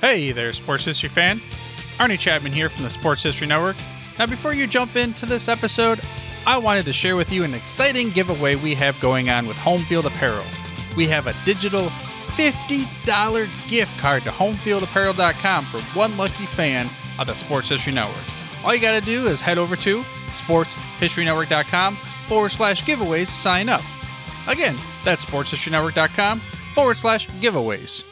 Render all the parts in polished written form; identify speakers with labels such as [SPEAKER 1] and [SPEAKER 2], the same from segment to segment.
[SPEAKER 1] Hey there, sports history fan. Arnie Chapman here from the Sports History Network. Now, before you jump into this episode, I wanted to share with you an exciting giveaway we have going on with Home Field Apparel. We have a digital $50 gift card to homefieldapparel.com for one lucky fan of the Sports History Network. All you got to do is head over to sportshistorynetwork.com/giveaways to sign up. Again, that's sportshistorynetwork.com/giveaways.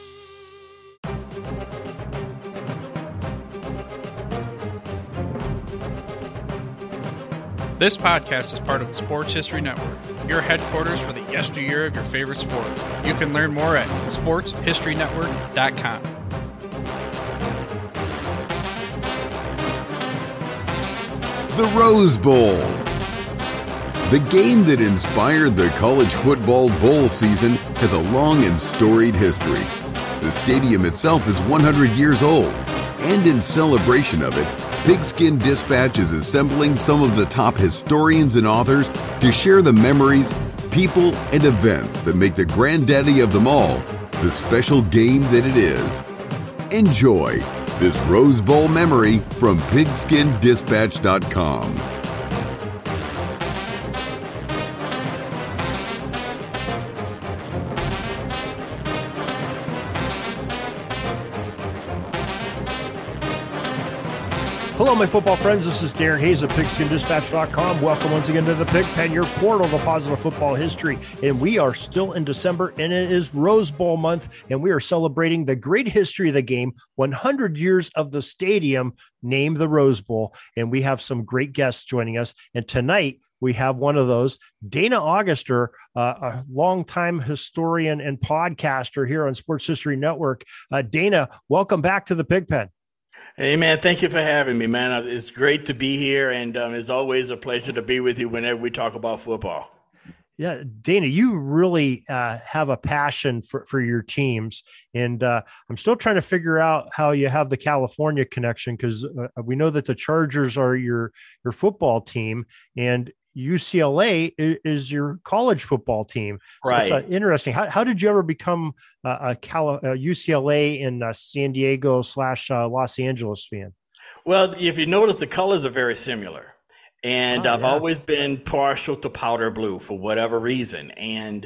[SPEAKER 1] This podcast is part of the Sports History Network, your headquarters for the yesteryear of your favorite sport. You can learn more at sportshistorynetwork.com.
[SPEAKER 2] The Rose Bowl. The game that inspired the college football bowl season has a long and storied history. The stadium itself is 100 years old, and in celebration of it, Pigskin Dispatch is assembling some of the top historians and authors to share the memories, people, and events that make the granddaddy of them all the special game that it is. Enjoy this Rose Bowl memory from pigskindispatch.com.
[SPEAKER 3] Hello, my football friends. This is Darren Hayes of pigskindispatch.com. Welcome once again to the Pig Pen, your portal to positive football history. And we are still in December, and it is Rose Bowl month, and we are celebrating the great history of the game, 100 years of the stadium named the Rose Bowl. And we have some great guests joining us. And tonight, we have one of those, Dana Auguster, a longtime historian and podcaster here on Sports History Network. Dana, welcome back to the Pig Pen.
[SPEAKER 4] Hey, man, thank you for having me, man. It's great to be here, and it's always a pleasure to be with you whenever we talk about football.
[SPEAKER 3] Yeah, Dana, you really have a passion for your teams, and I'm still trying to figure out how you have the California connection, because we know that the Chargers are your football team, and UCLA is your college football team. So
[SPEAKER 4] right.
[SPEAKER 3] It's interesting. How did you ever become a UCLA and San Diego / Los Angeles fan?
[SPEAKER 4] Well, if you notice, the colors are very similar. And I've always been partial to powder blue for whatever reason. And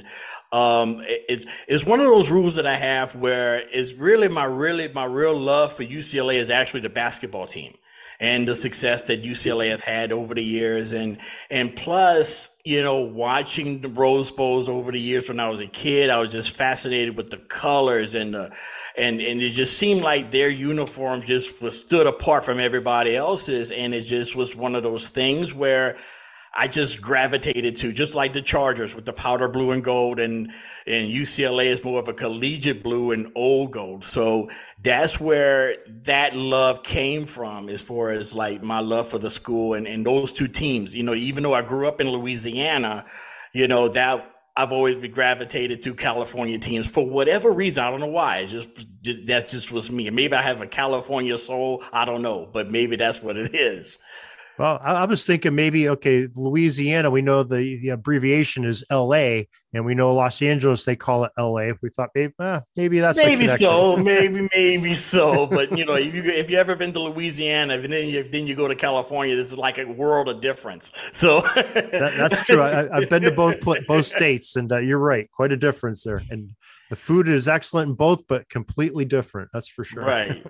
[SPEAKER 4] it's one of those rules that I have where it's really my real love for UCLA is actually the basketball team and the success that UCLA have had over the years. And plus, watching the Rose Bowls over the years when I was a kid, I was just fascinated with the colors and it just seemed like their uniforms just stood apart from everybody else's. And it just was one of those things where I just gravitated to, just like the Chargers with the powder blue and gold, and UCLA is more of a collegiate blue and old gold. So that's where that love came from, as far as like my love for the school and those two teams. Even though I grew up in Louisiana, that I've always been gravitated to California teams for whatever reason. I don't know why. That just was me. Maybe I have a California soul. I don't know, but maybe that's what it is.
[SPEAKER 3] Well, I was thinking maybe, Louisiana, we know the abbreviation is LA, and we know Los Angeles, they call it LA. We thought maybe that's
[SPEAKER 4] maybe so, maybe so. But, if you ever been to Louisiana, and then you go to California, this is like a world of difference. So
[SPEAKER 3] that's true. I've been to both states, and you're right. Quite a difference there. And the food is excellent in both, but completely different. That's for sure.
[SPEAKER 4] Right.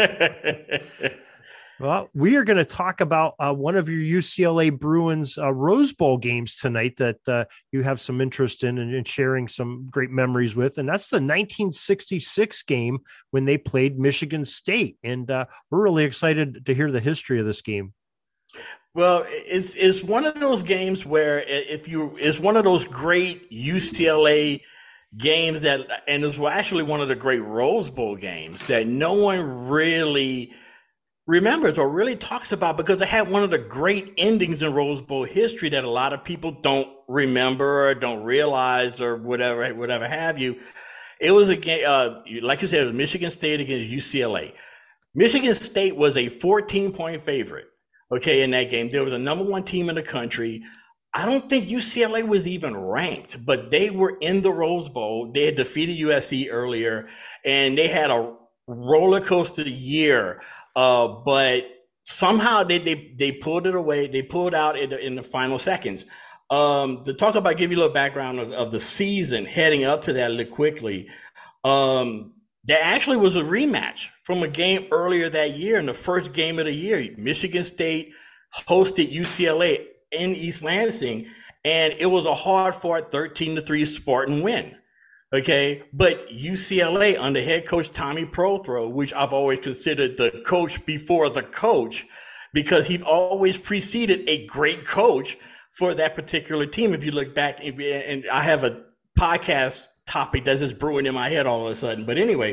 [SPEAKER 3] Well, we are going to talk about one of your UCLA Bruins Rose Bowl games tonight that you have some interest in and sharing some great memories with. And that's the 1966 game when they played Michigan State. And we're really excited to hear the history of this game.
[SPEAKER 4] Well, it's one of those games where it's one of those great UCLA games and it was actually one of the great Rose Bowl games that no one really remembers or really talks about, because it had one of the great endings in Rose Bowl history that a lot of people don't remember or don't realize or whatever have you. It was a game, like you said, it was Michigan State against UCLA. Michigan State was a 14-point favorite, in that game. They were the number one team in the country. I don't think UCLA was even ranked, but they were in the Rose Bowl. They had defeated USC earlier, and they had a roller coaster year, but somehow they pulled it away. They pulled out in the final seconds. To talk about, give you a little background of the season heading up to that quickly. There actually was a rematch from a game earlier that year. In the first game of the year, Michigan State hosted UCLA in East Lansing, and it was a hard-fought 13-3 Spartan win. Okay, but UCLA under head coach Tommy Prothro, which I've always considered the coach before the coach, because he's always preceded a great coach for that particular team. If you look back, and I have a podcast topic that's just brewing in my head all of a sudden. But anyway,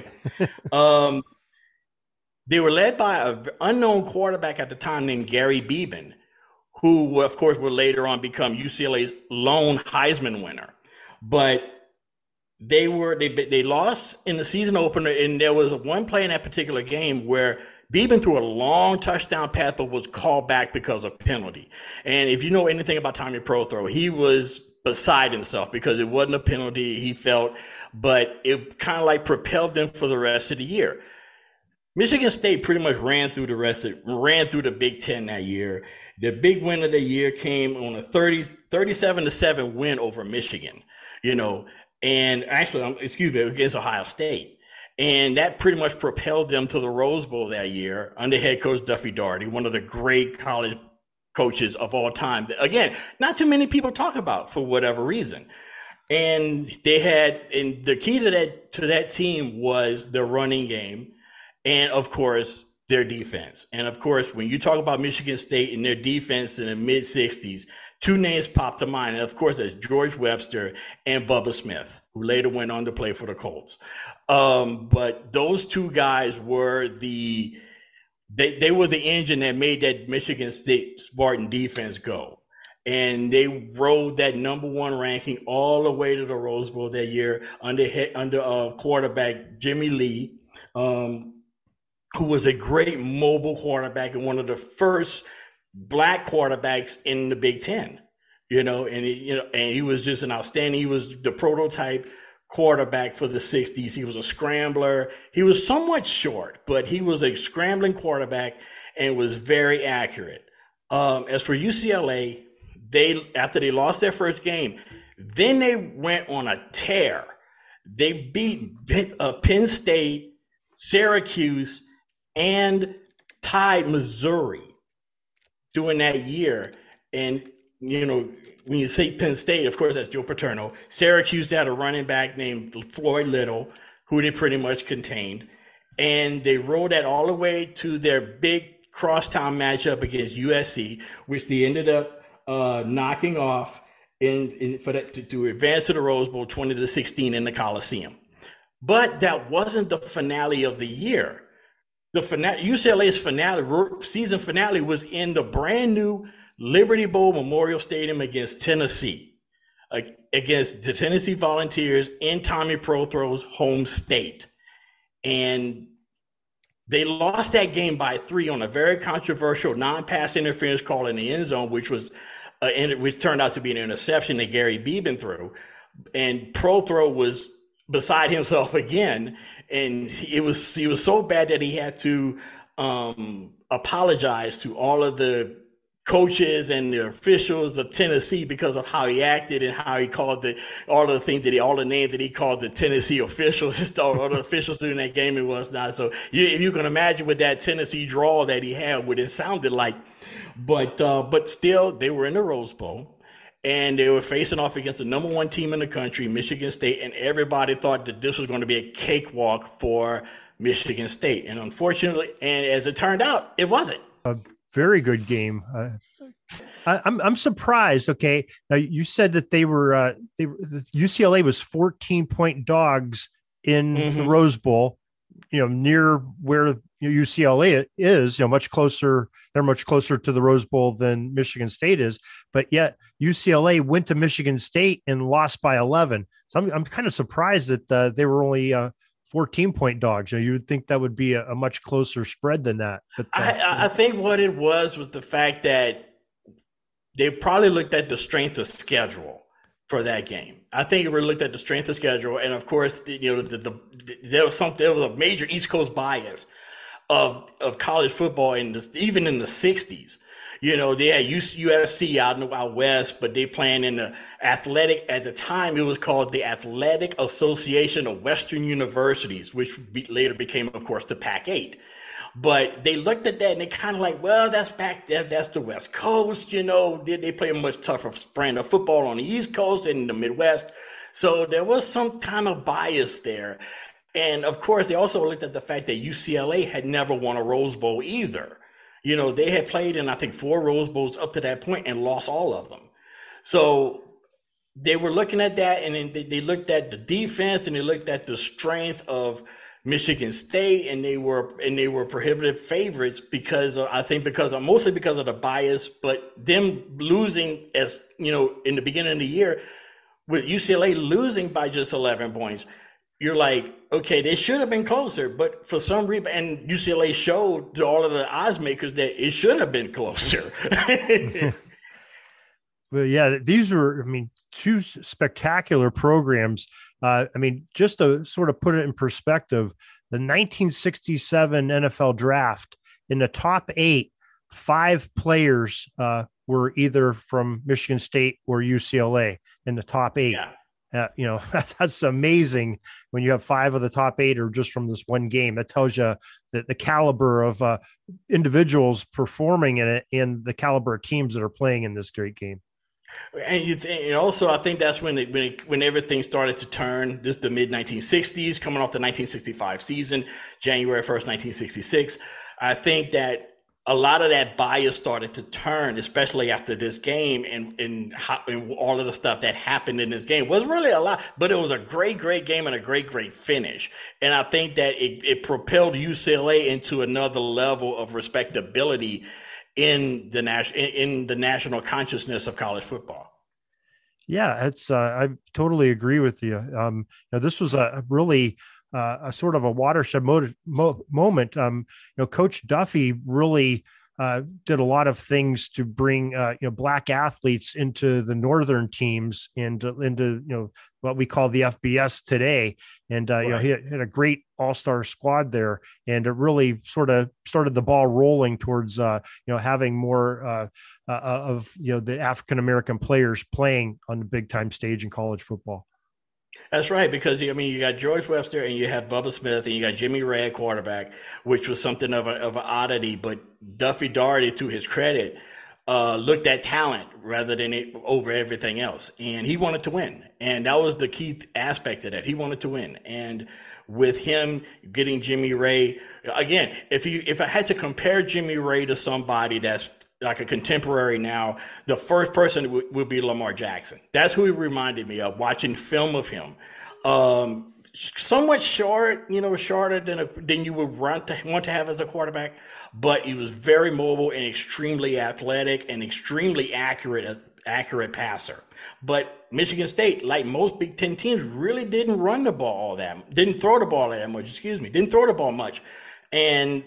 [SPEAKER 4] they were led by an unknown quarterback at the time named Gary Beban, who, of course, would later on become UCLA's lone Heisman winner. But they lost in the season opener, and there was one play in that particular game where Beban threw a long touchdown pass, but was called back because of penalty. And if you know anything about Tommy Prothro, he was beside himself because it wasn't a penalty, he felt, but it kind of like propelled them for the rest of the year. Michigan State pretty much ran through the Big Ten that year. The big win of the year came on a 37-7 win over Michigan, and actually, against Ohio State. And that pretty much propelled them to the Rose Bowl that year under head coach Duffy Daugherty, one of the great college coaches of all time. Again, not too many people talk about for whatever reason. And the key to that team was their running game, and of course their defense. And of course, when you talk about Michigan State and their defense in the mid '60s, two names pop to mind. And of course, that's George Webster and Bubba Smith, who later went on to play for the Colts. But those two guys were they were the engine that made that Michigan State Spartan defense go. And they rode that number one ranking all the way to the Rose Bowl that year under quarterback Jimmy Lee, who was a great mobile quarterback and one of the first black quarterbacks in the Big Ten. And he was just an outstanding. He was the prototype quarterback for the 60s. He was a scrambler. He was somewhat short, but he was a scrambling quarterback and was very accurate. As for UCLA, after they lost their first game, then they went on a tear. They beat Penn State, Syracuse, and tied Missouri during that year. And, when you say Penn State, of course, that's Joe Paterno. Syracuse had a running back named Floyd Little, who they pretty much contained. And they rode that all the way to their big crosstown matchup against USC, which they ended up knocking off to advance to the Rose Bowl 20-16 in the Coliseum. But that wasn't the finale of the year. UCLA's season finale was in the brand new Liberty Bowl Memorial Stadium against Tennessee, against the Tennessee Volunteers in Tommy Prothro's home state. And they lost that game by 3 on a very controversial non-pass interference call in the end zone, which turned out to be an interception that Gary Beban threw. And Prothro was beside himself again. And he was so bad that he had to apologize to all of the coaches and the officials of Tennessee because of how he acted and how he called all the names that he called the Tennessee officials, all the officials during that game. It was not. So if you can imagine what that Tennessee drawl that he had, what it sounded like. But still, they were in the Rose Bowl, and they were facing off against the number one team in the country, Michigan State, and everybody thought that this was going to be a cakewalk for Michigan State. And unfortunately, and as it turned out, it wasn't.
[SPEAKER 3] Very good game. I'm surprised. Okay, now you said that UCLA was 14-point dogs in the Rose Bowl. Near where UCLA is. Much closer. They're much closer to the Rose Bowl than Michigan State is. But yet UCLA went to Michigan State and lost by 11. So I'm kind of surprised that they were only 14-point dogs. You would think that would be a much closer spread than that. But
[SPEAKER 4] I think what it was the fact that they probably looked at the strength of schedule for that game. I think we looked at the strength of schedule, and of course, there was a major East Coast bias of college football even in the 60s. They had USC out west, but they playing in the athletic. At the time, it was called the Athletic Association of Western Universities, which later became, of course, the Pac-8. But they looked at that and they kind of like, well, that's the West Coast. They play a much tougher brand of football on the East Coast and in the Midwest. So there was some kind of bias there. And of course, they also looked at the fact that UCLA had never won a Rose Bowl either. They had played in, I think, 4 Rose Bowls up to that point and lost all of them. So they were looking at that, and then they looked at the defense and they looked at the strength of Michigan State, and they were prohibitive favorites mostly because of the bias, but them losing in the beginning of the year with UCLA losing by just 11 points. You're like, okay, they should have been closer, but for some reason, and UCLA showed to all of the odds makers that it should have been closer.
[SPEAKER 3] Well, yeah, these were, 2 spectacular programs. Just to sort of put it in perspective, the 1967 NFL draft, in the top 8, 5 players were either from Michigan State or UCLA in the top 8.
[SPEAKER 4] Yeah.
[SPEAKER 3] That's amazing when you have 5 of the top 8 are just from this one game. That tells you that the caliber of individuals performing in it and the caliber of teams that are playing in this great game.
[SPEAKER 4] And also, I think that's when everything started to turn. This is the mid-1960s, coming off the 1965 season, January 1st, 1966. I think that a lot of that bias started to turn, especially after this game, and all of the stuff that happened in this game was really a lot, but it was a great game and a great finish. And I think that it propelled UCLA into another level of respectability in the national consciousness of college football.
[SPEAKER 3] Yeah, it's I totally agree with you. This was a really a sort of a watershed moment. Coach Duffy really did a lot of things to bring Black athletes into the northern teams and into what we call the FBS today. And
[SPEAKER 4] right.
[SPEAKER 3] He had a great all-star squad there, and it really sort of started the ball rolling towards having more of the African American players playing on the big time stage in college football.
[SPEAKER 4] That's right, because you got George Webster and you had Bubba Smith and you got Jimmy Ray at quarterback, which was something of an oddity. But Duffy Daugherty, to his credit, looked at talent rather than over everything else, and he wanted to win, and that was the key aspect of that. He wanted to win, and with him getting Jimmy Ray again, if I had to compare Jimmy Ray to somebody that's like a contemporary now, the first person would be Lamar Jackson. That's who he reminded me of watching film of him. Somewhat short, shorter than you would want to have as a quarterback, but he was very mobile and extremely athletic and extremely accurate passer. But Michigan State, like most Big Ten teams, really didn't throw the ball much. And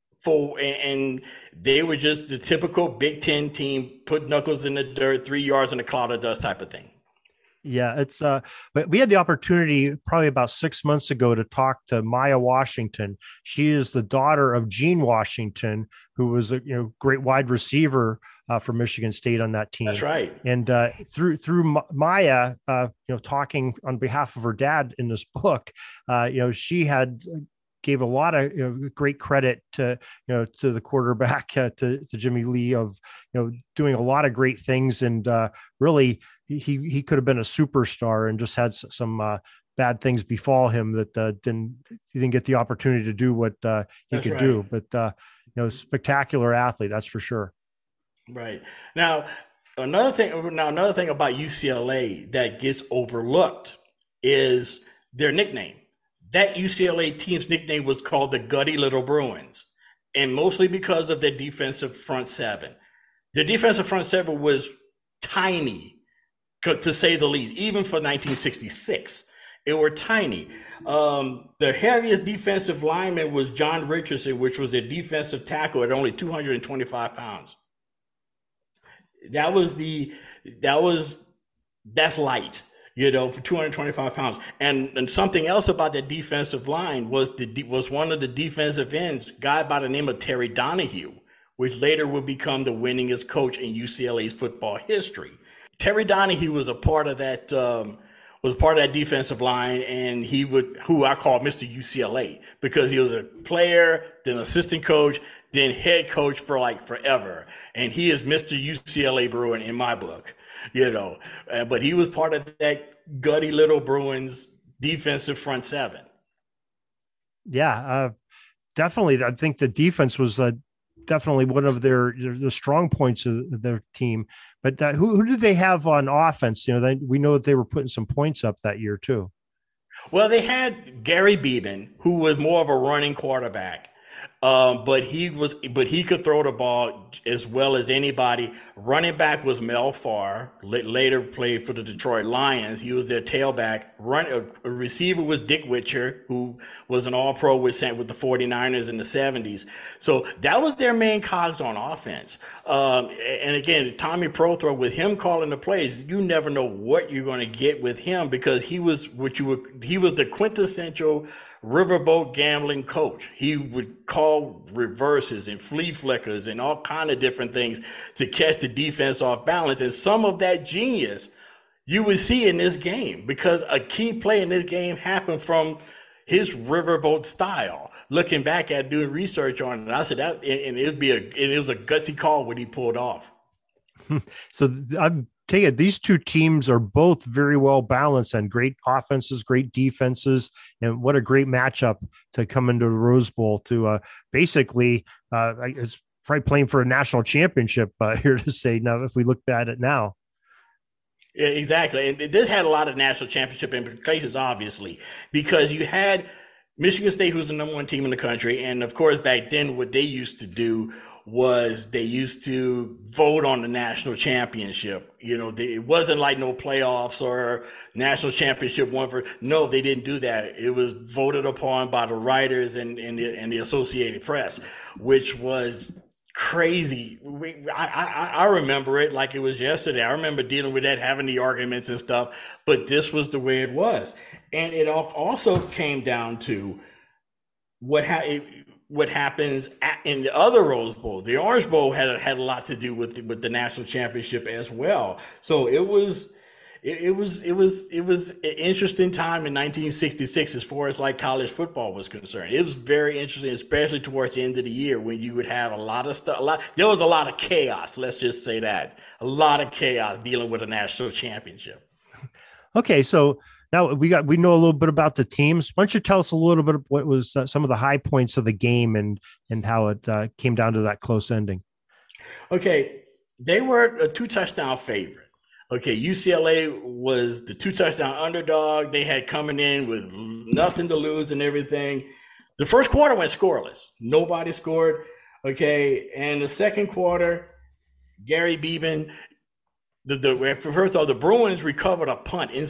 [SPEAKER 4] they were just the typical Big Ten team, put knuckles in the dirt, 3 yards in a cloud of dust type of thing.
[SPEAKER 3] Yeah, it's but we had the opportunity probably about 6 months ago to talk to Maya Washington. She is the daughter of Gene Washington, who was a great wide receiver for Michigan State on that team.
[SPEAKER 4] That's right.
[SPEAKER 3] And through Maya, talking on behalf of her dad in this book, she gave a lot of great credit to the quarterback, to Jimmy Lee, of doing a lot of great things, and really he could have been a superstar and just had some bad things befall him that he didn't get the opportunity to do what he could do. But spectacular athlete, that's for sure.
[SPEAKER 4] Right. Now another thing about UCLA that gets overlooked is their nickname. That UCLA team's nickname was called the Gutty Little Bruins, and mostly because of their defensive front seven. Their defensive front seven was tiny, to say the least, even for 1966. It were tiny. The heaviest defensive lineman was John Richardson, which was their defensive tackle at only 225 pounds. That was that's light, for 225 pounds. And something else about that defensive line was one of the defensive ends, a guy by the name of Terry Donahue, which later would become the winningest coach in UCLA's football history. Terry Donahue was a part of that defensive line, and who I call Mr. UCLA, because he was a player, then assistant coach, then head coach for like forever. And he is Mr. UCLA Bruin in my book, but he was part of that gutty little Bruins defensive front seven.
[SPEAKER 3] Yeah, definitely. I think the defense was definitely one of the strong points of their team. But who did they have on offense? We know that they were putting some points up that year too.
[SPEAKER 4] Well, they had Gary Beeman, who was more of a running quarterback. But he could throw the ball as well as anybody. Running back was Mel Farr, later played for the Detroit Lions. He was their tailback. A receiver was Dick Witcher, who was an all-pro with the 49ers in the 70s. So that was their main cogs on offense. And again, Tommy Prothro, with him calling the plays, you never know what you're going to get with him, because he was the quintessential riverboat gambling coach. He would call reverses and flea flickers and all kind of different things to catch the defense off balance. And some of that genius you would see in this game, because a key play in this game happened from his riverboat style. Looking back at doing research on it, I said that, and it was a gutsy call what he pulled off.
[SPEAKER 3] So I'm telling you, these two teams are both very well balanced and great offenses, great defenses, and what a great matchup to come into the Rose Bowl to basically it's probably playing for a national championship here to say now if we look at it now.
[SPEAKER 4] Yeah, exactly. And this had a lot of national championship implications, obviously, because you had Michigan State, who's the number one team in the country. And of course, back then, what they used to do was they used to vote on the national championship. It wasn't like no playoffs or national championship no, they didn't do that. It was voted upon by the writers and the Associated Press, which was crazy. I remember it like it was yesterday. I remember dealing with that, having the arguments and stuff, but this was the way it was. And it also came down to what happens in the other Rose Bowls. The Orange Bowl had a lot to do with the national championship as well. So it was an interesting time in 1966 as far as like college football was concerned. It was very interesting, especially towards the end of the year when you would have a lot of stuff. There was a lot of chaos. Let's just say that, a lot of chaos dealing with a national championship.
[SPEAKER 3] Okay, so now we know a little bit about the teams. Why don't you tell us a little bit of what was some of the high points of the game and how it came down to that close ending?
[SPEAKER 4] Okay, they were a 2-touchdown favorite. Okay, UCLA was the 2-touchdown underdog. They had coming in with nothing to lose and everything. The first quarter went scoreless. Nobody scored. Okay, and the second quarter, Gary Beeman. First of all, the Bruins recovered a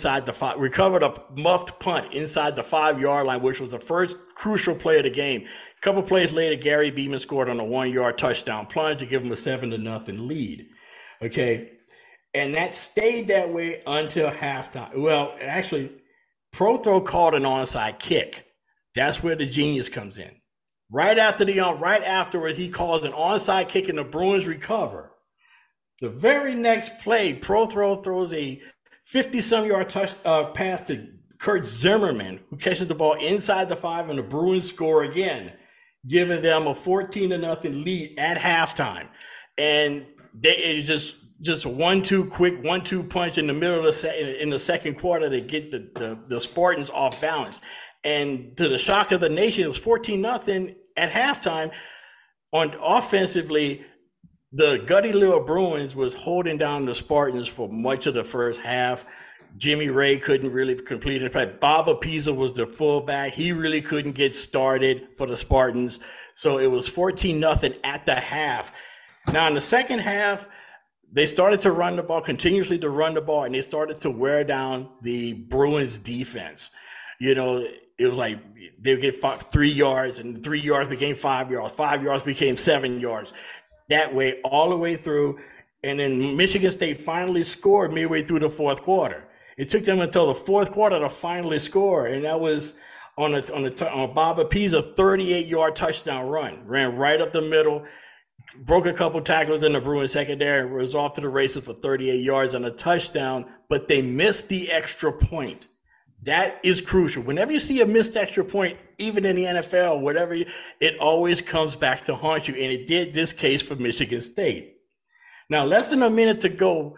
[SPEAKER 4] muffed punt inside the 5-yard line, which was the first crucial play of the game. A couple plays later, Gary Beeman scored on a 1-yard touchdown plunge to give them a 7-0 lead. Okay, and that stayed that way until halftime. Well, actually, Prothro called an onside kick. That's where the genius comes in. Right afterwards, he calls an onside kick, and the Bruins recover. The very next play, Prothro throws a 50-some-yard pass to Kurt Zimmerman, who catches the ball inside the 5, and the Bruins score again, giving them a 14-0 lead at halftime. And it is just a 1-2 punch in the middle of the second quarter to get the Spartans off balance. And to the shock of the nation, it was 14-0 at halftime. Offensively, the gutty little Bruins was holding down the Spartans for much of the first half. Jimmy Ray couldn't really complete it. Bob Apisa was the fullback. He really couldn't get started for the Spartans. So it was 14-0 at the half. Now in the second half, they started to run the ball, continuously to run the ball, and they started to wear down the Bruins defense. It was like they would get 3 yards, and 3 yards became 5 yards. 5 yards became 7 yards. That way, all the way through. and then Michigan State finally scored midway through the fourth quarter. It took them until the fourth quarter to finally score, and that was on Bob Apisa 38-yard touchdown run. Ran right up the middle, broke a couple tackles in the Bruins secondary, and was off to the races for 38 yards on a touchdown, but they missed the extra point. That is crucial. Whenever you see a missed extra point, even in the NFL, whatever, it always comes back to haunt you, and it did this case for Michigan State. Now, less than a minute to go,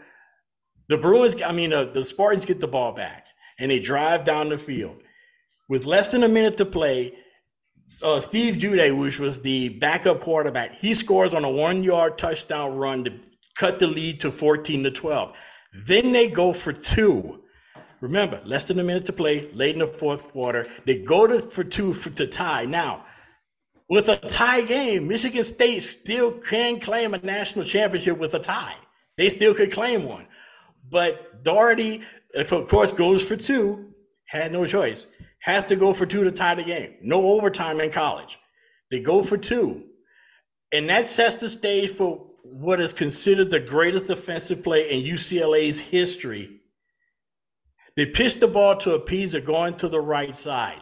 [SPEAKER 4] the Spartans get the ball back, and they drive down the field. With less than a minute to play, Steve Jude, which was the backup quarterback, he scores on a 1-yard touchdown run to cut the lead to 14-12. Then they go for 2. Remember, less than a minute to play, late in the fourth quarter. They go for 2 to tie. Now, with a tie game, Michigan State still can claim a national championship with a tie. They still could claim one. But Doherty, of course, goes for 2, had no choice, has to go for 2 to tie the game. No overtime in college. They go for 2. And that sets the stage for what is considered the greatest defensive play in UCLA's history. They pitched the ball to Apisa going to the right side.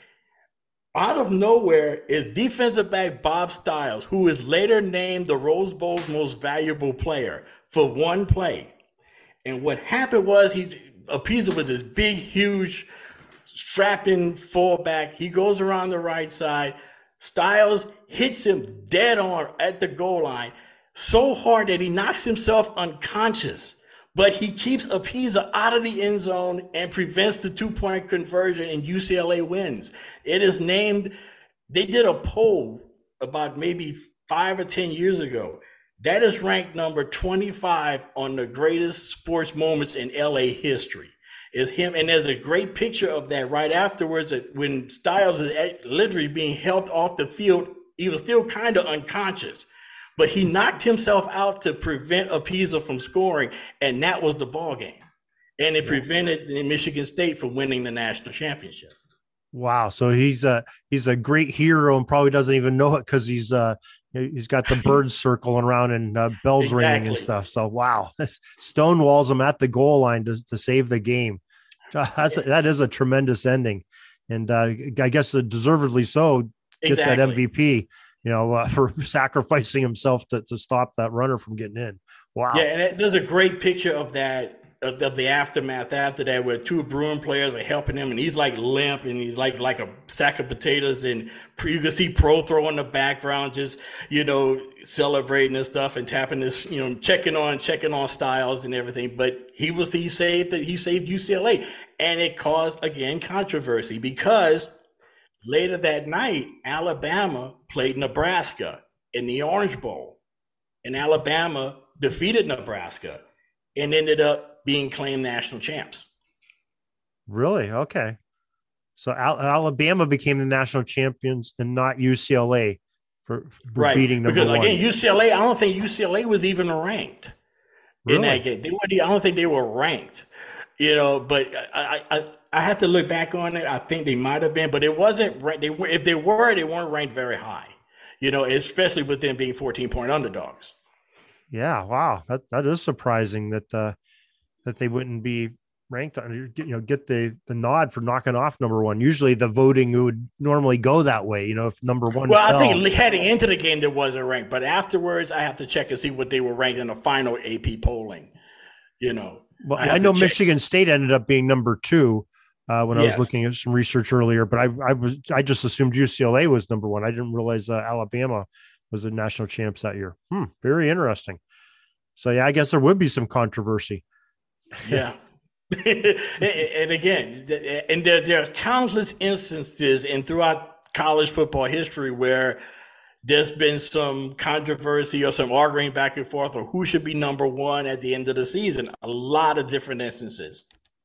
[SPEAKER 4] Out of nowhere is defensive back Bob Styles, who is later named the Rose Bowl's most valuable player, for one play. And what happened was Apisa with this big, huge, strapping fullback. He goes around the right side. Styles hits him dead on at the goal line so hard that he knocks himself unconscious. But he keeps Apisa out of the end zone and prevents the 2-point conversion, and UCLA wins. It is named, they did a poll about maybe 5 or 10 years ago. That is ranked number 25 on the greatest sports moments in LA history. Is him, and there's a great picture of that right afterwards when Styles is literally being helped off the field. He was still kind of unconscious. But he knocked himself out to prevent Apisa from scoring, and that was the ball game. And it prevented Michigan State from winning the national championship.
[SPEAKER 3] Wow! So he's a great hero, and probably doesn't even know it because he's got the birds circling around and bells ringing and stuff. So wow, stonewalls him at the goal line to save the game. That is a tremendous ending, and I guess deservedly so. Gets that MVP. For sacrificing himself to stop that runner from getting in. Wow. Yeah,
[SPEAKER 4] and there's a great picture of that, of the aftermath after that, where 2 Bruin players are helping him, and he's like limp, and he's like a sack of potatoes, and you can see Prothro in the background just, celebrating and stuff and tapping this, checking on Styles and everything. But he saved UCLA, and it caused, again, controversy because later that night, Alabama played Nebraska in the Orange Bowl, and Alabama defeated Nebraska and ended up being claimed national champs.
[SPEAKER 3] Really? Okay. So Alabama became the national champions and not UCLA for beating number one.
[SPEAKER 4] Because, again, UCLA, I don't think UCLA was even ranked in that game. I don't think they were ranked, but I have to look back on it. I think they might have been, but it wasn't ranked. If they were, they weren't ranked very high, especially with them being 14-point underdogs.
[SPEAKER 3] Yeah. Wow. That is surprising that they wouldn't be ranked on, get the nod for knocking off number one. Usually the voting would normally go that way, if number one.
[SPEAKER 4] Well, I think heading into the game, there wasn't ranked, but afterwards I have to check and see what they were ranked in the final AP polling,
[SPEAKER 3] Well, I know Michigan State ended up being number 2. When I was looking at some research earlier, but I just assumed UCLA was number 1. I didn't realize Alabama was the national champs that year. Very interesting. So yeah, I guess there would be some controversy.
[SPEAKER 4] Yeah. And again, there are countless instances throughout college football history where there's been some controversy or some arguing back and forth or who should be number 1 at the end of the season. A lot of different instances.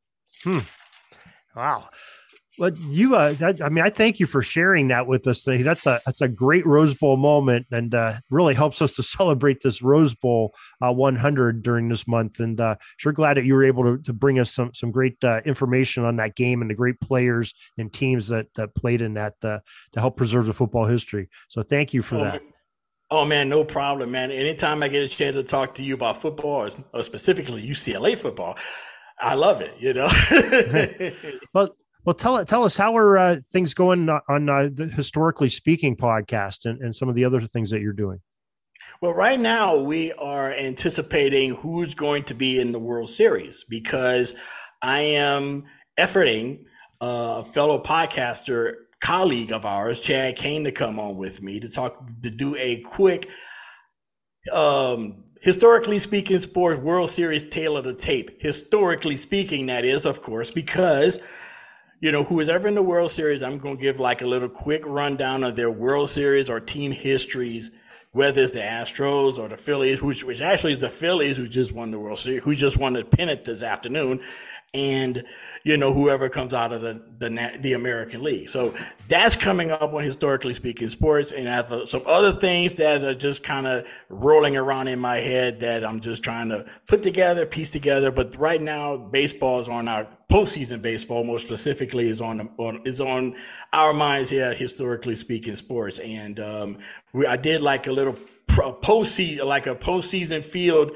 [SPEAKER 3] Wow. Well, I thank you for sharing that with us today. That's a great Rose Bowl moment, and really helps us to celebrate this Rose Bowl 100 during this month. And sure glad that you were able to bring us some great information on that game and the great players and teams that played in that to help preserve the football history. So thank you for that.
[SPEAKER 4] Oh, man, no problem, man. Anytime I get a chance to talk to you about football, or specifically UCLA football, I love it, you know?
[SPEAKER 3] Well, tell us, how are things going on the Historically Speaking podcast and some of the other things that you're doing?
[SPEAKER 4] Well, right now we are anticipating who's going to be in the World Series, because I am efforting a fellow podcaster colleague of ours, Chad Kane, to come on with me to do a quick Historically Speaking Sports World Series Tale of the Tape. Historically speaking, that is, of course, because who is ever in the World Series, I'm going to give like a little quick rundown of their World Series or team histories, whether it's the Astros or the Phillies, which actually is the Phillies who just won the World Series, who just won the pennant this afternoon, and whoever comes out of the American League. So that's coming up on Historically Speaking Sports, and I have some other things that are just kind of rolling around in my head that I'm just trying to piece together. But right now, baseball is on our postseason. Baseball, more specifically, is on our minds here at Historically Speaking Sports, and I did like a little postseason field,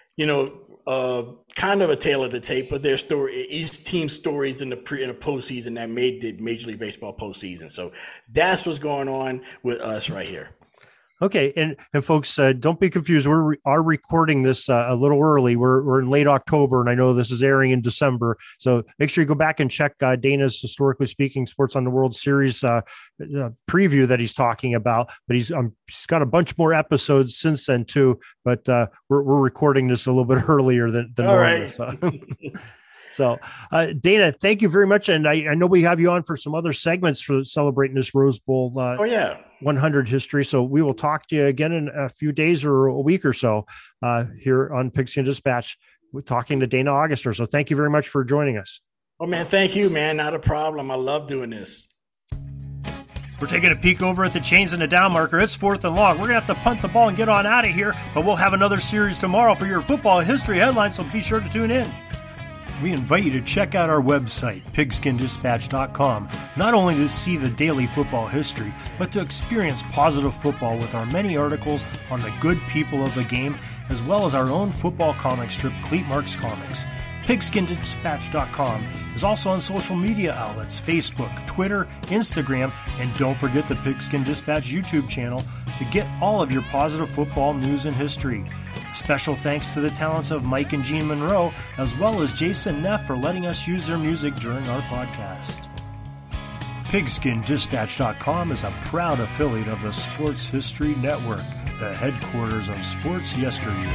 [SPEAKER 4] kind of a tale of the tape, but their story, each team's stories in the postseason that made the Major League Baseball postseason. So that's what's going on with us right here.
[SPEAKER 3] Okay, and folks, don't be confused. We are recording this a little early. We're in late October, and I know this is airing in December. So make sure you go back and check Dana's Historically Speaking Sports on the World Series preview that he's talking about. But he's got a bunch more episodes since then too. But we're recording this a little bit earlier than
[SPEAKER 4] all
[SPEAKER 3] normal.
[SPEAKER 4] right.
[SPEAKER 3] So, Dana, thank you very much. And I know we have you on for some other segments for celebrating this Rose Bowl 100 history. So we will talk to you again in a few days or a week or so here on Pigskin Dispatch. We're talking to Dana Auguster. So thank you very much for joining us.
[SPEAKER 4] Oh, man, thank you, man. Not a problem. I love doing this.
[SPEAKER 5] We're taking a peek over at the chains and the down marker. It's 4th and long. We're going to have to punt the ball and get on out of here, but we'll have another series tomorrow for your football history headlines, so be sure to tune in. We invite you to check out our website, pigskindispatch.com, not only to see the daily football history, but to experience positive football with our many articles on the good people of the game, as well as our own football comic strip, Cleat Marks Comics. Pigskindispatch.com is also on social media outlets, Facebook, Twitter, Instagram, and don't forget the Pigskin Dispatch YouTube channel to get all of your positive football news and history. Special thanks to the talents of Mike and Gene Monroe, as well as Jason Neff for letting us use their music during our podcast. PigskinDispatch.com is a proud affiliate of the Sports History Network, the headquarters of sports yesteryear.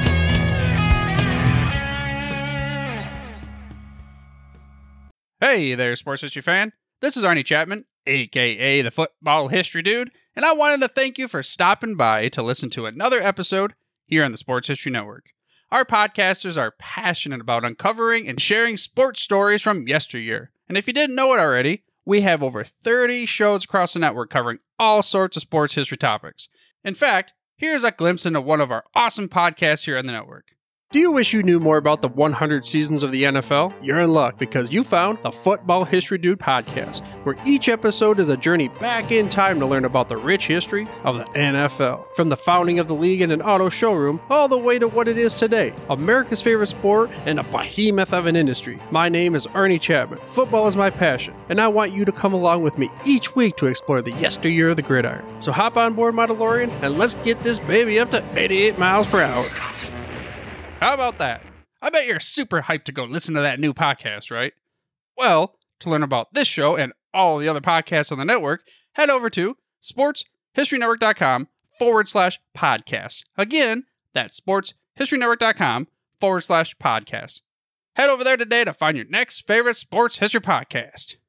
[SPEAKER 1] Hey there, sports history fan. This is Arnie Chapman, aka the Football History Dude, and I wanted to thank you for stopping by to listen to another episode here on the Sports History Network. Our podcasters are passionate about uncovering and sharing sports stories from yesteryear. And if you didn't know it already, we have over 30 shows across the network covering all sorts of sports history topics. In fact, here's a glimpse into one of our awesome podcasts here on the network.
[SPEAKER 6] Do you wish you knew more about the 100 seasons of the NFL? You're in luck because you found the Football History Dude podcast, where each episode is a journey back in time to learn about the rich history of the NFL. From the founding of the league in an auto showroom, all the way to what it is today, America's favorite sport and a behemoth of an industry. My name is Arnie Chapman. Football is my passion, and I want you to come along with me each week to explore the yesteryear of the gridiron. So hop on board my DeLorean and let's get this baby up to 88 miles per hour. How about that? I bet you're super hyped to go listen to that new podcast, right? Well, to learn about this show and all the other podcasts on the network, head over to sportshistorynetwork.com/podcasts. Again, that's sportshistorynetwork.com/podcasts. Head over there today to find your next favorite sports history podcast.